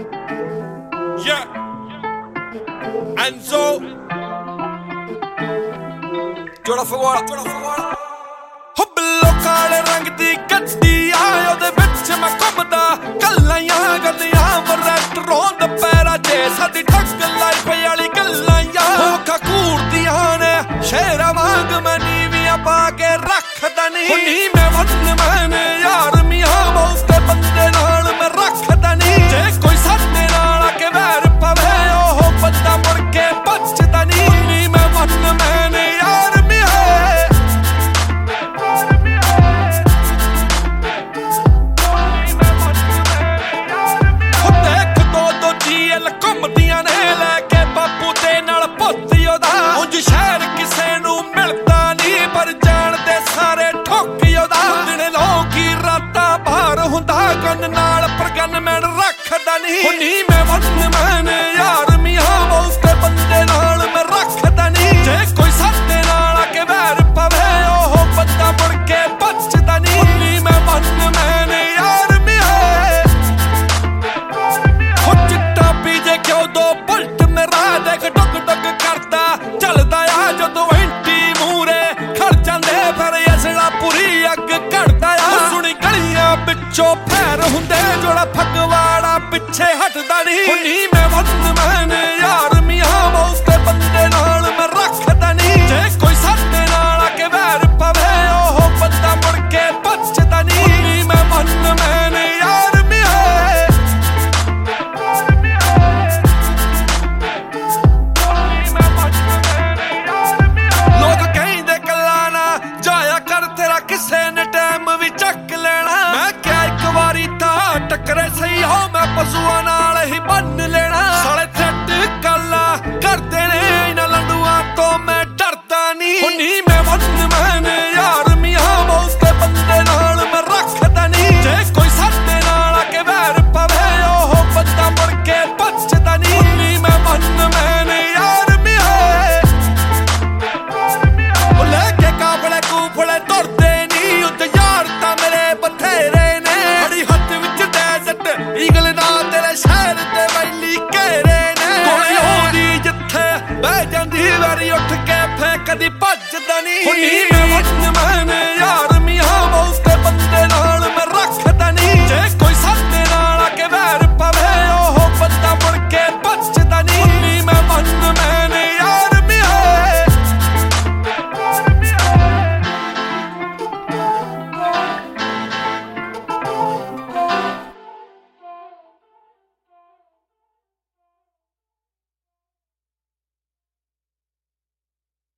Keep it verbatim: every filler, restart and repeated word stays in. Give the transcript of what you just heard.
Yeah. Enzo ਜੋੜਾ ਫਗਵਾੜਾ ਜੋੜਾ ਫਗਵਾੜਾ ਹੋ ਬਿੱਲੋ ਕਾਲੇ ਰੰਗ ਦੀ ਗੱਡੀ ਆ ਉਹਦੇ ਵਿੱਚ ਮੈਂ ਘੁੰਮਦਾ ਕੱਲਾਂ ਗੱਲਾਂ ਮਰੈਟ ਰੋਂਦ ਪੈਰਾਂ 'ਚ ਸਾਡੀ ਠੱਗ ਲਾਈਫ ਵਾਲੀ ਗੱਲਾਂ ਯਾਰ ਅੱਖਾਂ ਘੂਰਦੀਆਂ ਨੇ ਸ਼ੇਰਾਂ ਵਾਂਗ ਮੈਂ ਨੀਵੀਆਂ ਪਾ ਕੇ ਰੱਖਦਾ ਨਹੀਂ ਹੋ ਨੀ ਮੈਂ ਵੰਨ ਮੈਨੇ ਯਾਰ ਮੀਆਂ ਮੌਸ ਦੇ ਬੰਦੇ ਨਾਲ ਮੈਂ ਰੱਖਦਾ ਨਹੀਂ ਜੇ ਕੋਈ ਸਾਡੇ ਨਾਲ ਆ ਕੇ ਵੈਰ ਪਵੇ ਉਹ ਬੰਦਾ ਮੁੜ ਕੇ ਬਚਦਾ ਨਹੀਂ ਨੀ ਮੈਂ ਵੰਨ ਮੈਨੇ ਯਾਰ ਘੁੰਮਦੀਆਂ ਨੇ ਲੈ ਕੇ ਬਾਪੂ ਦੇ ਨਾਲ ਪੁੱਤੀ ਉਹਦਾ ਉਂਝ ਸ਼ਹਿਰ ਕਿਸੇ ਨੂੰ ਮਿਲਦਾ ਨਹੀਂ ਪਰ ਜਾਣਦੇ ਸਾਰੇ ਠੋਕੀ ਉਹਦਾ ਦਿਨੇ ਲੋਕੀ ਰਾਤਾਂ ਬਾਹਰ ਹੁੰਦਾ ਗਨ ਨਾਲ ਪਰ ਗਨ ਮੈਨ ਰੱਖਦਾ ਨਹੀਂ ਹੋ ਨੀ ਮੈਂ ਵੰਨ ਮੈਨੇ ਯਾਰ ਮੀਆਂ ਮੌਸ ਦੇ ਬੰਦੇ ਨਾਲ ਮੈਂ ਰੱਖਦਾ ਨਹੀਂ ਜੇ ਕੋਈ ਸਾਡੇ ਨਾਲ ਆ ਕੇ ਵੈਰ ਪਵੇ ਉਹ ਬੰਦਾ ਮੁੜ ਕੇ ਬਚਦਾ ਨਹੀਂ ਨੀ ਮੈਂ ਵੰਨ ਮੈਨੇ ਯਾਰ ਦੋ ਪਲਟ ਮੇਰਾ ਦੇਖ ਡੁੱਗ ਡੁੱਗ ਕਰਦਾ ਚੱਲਦਾ ਆ ਜਦੋਂ ਐਂਟੀ ਮੂਰੇ ਖੜ ਜਾਂਦੇ ਫਿਰ ਅਸਲਾ ਪੂਰੀ ਅੱਗ ਘੜਦਾ ਆ ਸੁਣੀ ਗਲੀਆਂ ਵਿੱਚੋਂ ਫੈਰ ਹੁੰਦੇ ਜੋੜਾ ਫਗਵਾੜਾ ਪਿੱਛੇ ਹਟਦਾ ਨਹੀਂ ਹੋ ਨੀ ਮੈਂ ਵੰਨ ਮੈਨੇ ਯਾਰ ਮੀਆਂ ਮੌਸ ਦੇ ਬੰਦੇ ਨਾਲ ਮੈਂ ਰੱਖਦਾ ਨਹੀਂ ਜੇ ਕੋਈ ਸਾਡੇ ਨਾਲ ਆ ਕੇ ਵੈਰ ਪਵੇ ਉਹ ਬੰਦਾ ਮੁੜ ਕੇ ਬਚਦਾ ਨਹੀਂ ਨੀ ਮੈਂ ਵੰਨ ਮੈਨੇ ਯਾਰ ਕਿਸੇ ਨੇ ਟਾਈਮ ਵੀ ਚੱਕ ਲੈਣਾ ਮੈਂ ਕਿਹਾ ਇੱਕ ਵਾਰੀ ਤਾਂ ਟੱਕਰੇ ਸਹੀ ਹੋ ਮੈਂ ਪਸ਼ੂਆਂ ਨਾਲ ਹੀ ਬੰਨ ਲੈਣਾ ਸਾਲੇ ਛੱਟ ਗੱਲਾਂ ਕਰਦੇ ਨੇ ਇਹਨਾਂ ਲੰਡੂਆਂ ਤੋਂ ਮੈਂ ਡਰਦਾ ਨਹੀਂ ਹੋ ਨੀ ਮੈਂ ਵੰਨ ਮੈਨੇ ਯਾਰ ਮੀਆਂ ਮੌਸ ਦੇ ਬੰਦੇ ਨਾਲ ਮੈਂ ਰੱਖਦਾ ਨਹੀਂ ਜੇ ਕੋਈ ਸਾਡੇ ਨਾਲ ਆ ਕੇ ਵੈਰ ਪਵੇ ਉਹ ਬੰਦਾ ਮੁੜ ਕੇ ਬਚਦਾ ਨਹੀਂ ਨੀ ਮੈਂ ਵੰਨ ਮੈਨੇ ਯਾਰ ਉਹ ਲੈ ਕੇ ਕਾਫਲੇ ਕੂਫਲੇ ਤੁਰਦੇ ਈਗਲ ਨਾਲ ਤੇਰੇ ਸ਼ਹਿਰ ਤੇ ਵੈਲੀ ਘੇਰੇ ਨੇ ਗੋਲੀ ਹੋਦੀ ਜਿੱਥੇ ਬਹਿ ਜਾਂਦੀ ਵਾਰੀ ਉੱਠ ਕੇ ਫੇਰ ਕਦੀ ਭੱਜਦਾ ਨਹੀਂ ਹੋ ਨੀ ਮੈਂ ਵੰਨ ਮੈਨੇ